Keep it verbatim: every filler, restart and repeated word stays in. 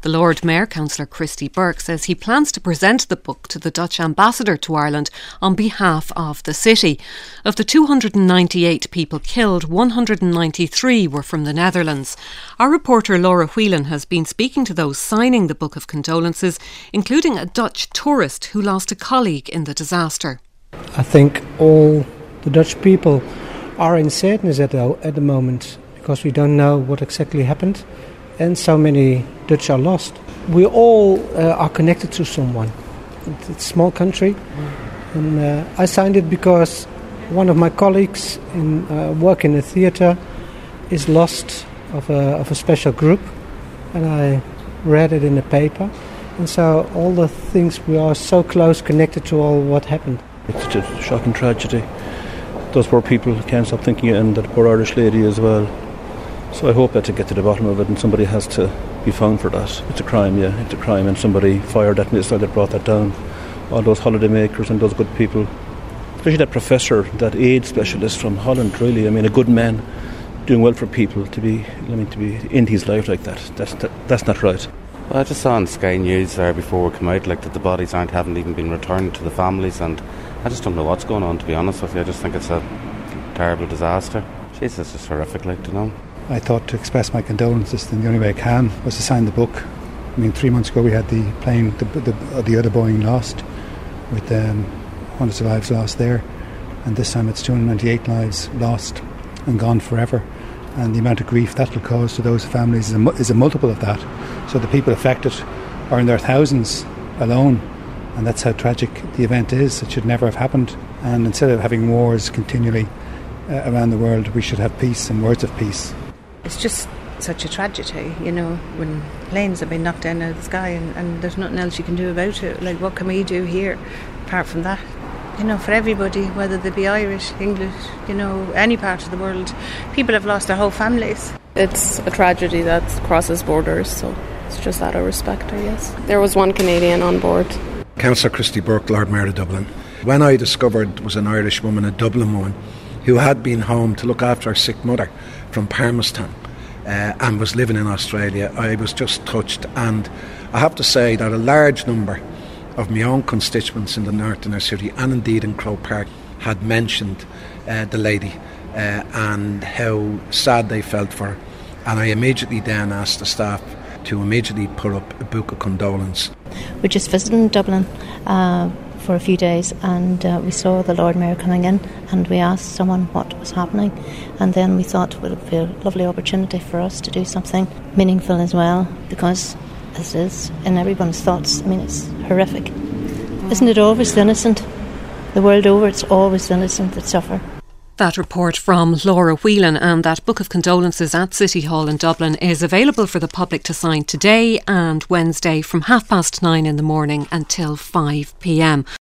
The Lord Mayor, Councillor Christy Burke, says he plans to present the book to the Dutch ambassador to Ireland on behalf of the city. Of the two hundred ninety-eight people killed, one hundred ninety-three were from the Netherlands. Our reporter Laura Whelan has been speaking to those signing the Book of Condolences, including a Dutch tourist who lost a colleague in the disaster. I think all the Dutch people are in sadness at the, at the moment because we don't know what exactly happened and so many Dutch are lost. We all uh, are connected to someone. It's a small country and uh, I signed it because one of my colleagues in uh, work in the theatre is lost of a, of a special group and I read it in the paper and so all the things, we are so close connected to all what happened. It's such a shocking tragedy. Those poor people can't stop thinking it, and that poor Irish lady as well. So I hope that to get to the bottom of it and somebody has to be found for that. It's a crime, yeah, it's a crime, and somebody fired that missile that brought that down. All those holiday makers and those good people, especially that professor, that aid specialist from Holland, really. I mean, a good man doing well for people to be, I mean, to be into his life like that. That's that, that's not right. Well, I just saw on Sky News there before we came out, like that the bodies aren't haven't even been returned to the families, and I just don't know what's going on, to be honest with you. I just think it's a terrible disaster. Jesus, it's just horrific, like, to know. I thought to express my condolences, and the only way I can was to sign the book. I mean, three months ago we had the plane, the the, the other Boeing lost, with um, one hundred lives lost there, and this time it's two hundred ninety-eight lives lost and gone forever. And the amount of grief that will cause to those families is a, is a multiple of that. So the people affected are in their thousands alone, and that's how tragic the event is. It should never have happened. And instead of having wars continually uh, around the world, we should have peace and words of peace. It's just such a tragedy, you know, when planes have been knocked down out of the sky and, and there's nothing else you can do about it. Like, what can we do here apart from that? You know, for everybody, whether they be Irish, English, you know, any part of the world, people have lost their whole families. It's a tragedy that crosses borders, so it's just out of respect, I guess. There was one Canadian on board. Councillor Christy Burke, Lord Mayor of Dublin. When I discovered was an Irish woman, a Dublin woman, who had been home to look after her sick mother from Palmerston uh, and was living in Australia, I was just touched. And I have to say that a large number of my own constituents in the north inner city and indeed in Croke Park had mentioned uh, the lady uh, and how sad they felt for her. And I immediately then asked the staff to immediately put up a book of condolence. We just visited in Dublin uh, for a few days and uh, we saw the Lord Mayor coming in and we asked someone what was happening, and then we thought it would be a lovely opportunity for us to do something meaningful as well, because this is in everyone's thoughts. I mean, it's horrific. Isn't it always the innocent? The world over, it's always the innocent that suffer. That report from Laura Whelan, and that Book of Condolences at City Hall in Dublin is available for the public to sign today and Wednesday from half past nine in the morning until five p.m.